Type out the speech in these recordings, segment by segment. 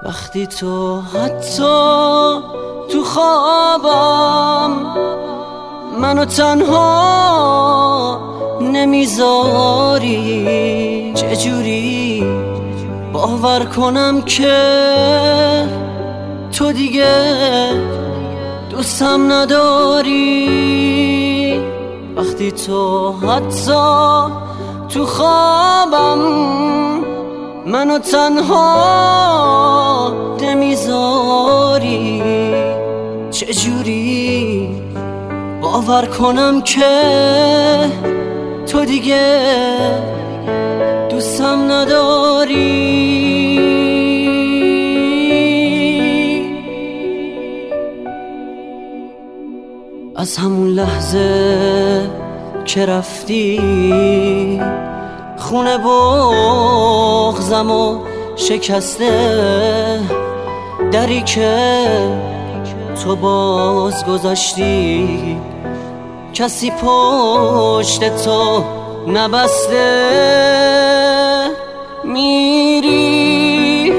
وقتی تو حتی تو خوابم منو تنها نمیذاری، چجوری باور کنم که تو دیگه دوستم نداری؟ وقتی تو حتی تو خوابم منو تنها نمیذاری، چجوری باور کنم که تو دیگه دوستم نداری؟ از همون لحظه که رفتی خونه بغضمو شکسته، دری که تو باز گذاشتی کسی پشت تو نبسته. میری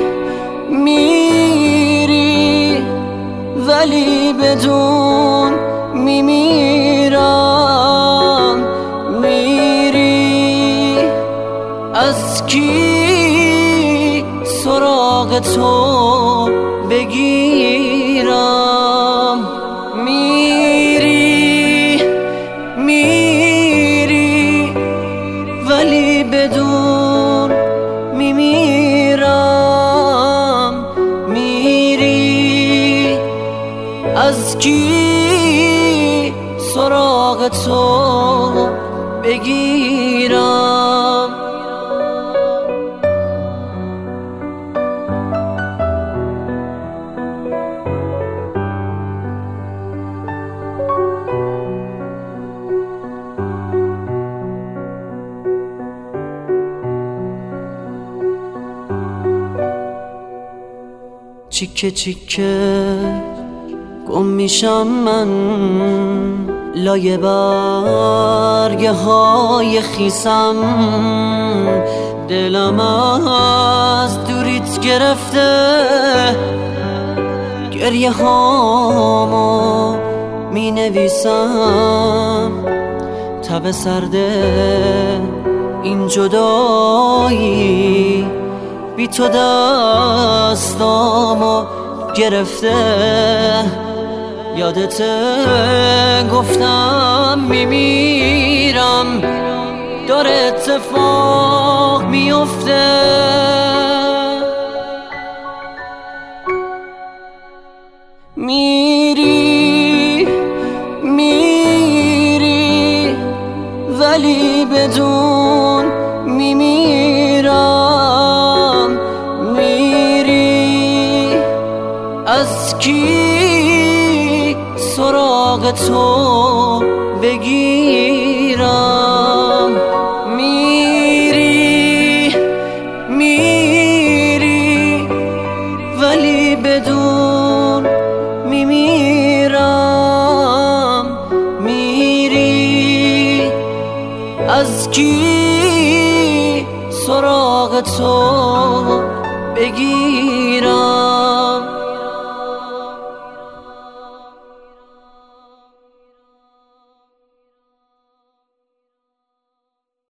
ولی بدون میمیرم. میری از کی سراغ تو بگیرم؟ میری ولی بدون میمیرم. میری از کی سراغ تو بگیرم؟ چیکه چیکه گم میشم من لای برگه های خیسم، دلم از دوریت گرفته، گریه هامو می نویسم. تب سرده این جدایی بی تو دستامو گرفته. یادت گفتم میمیرم، داره اتفاق میفته. میری ولی بدون میمیرم. میری از کی سراغ تو بگیرم؟ میری ولی بدون میمیرم. میری از کی سراغ تو بگیرم؟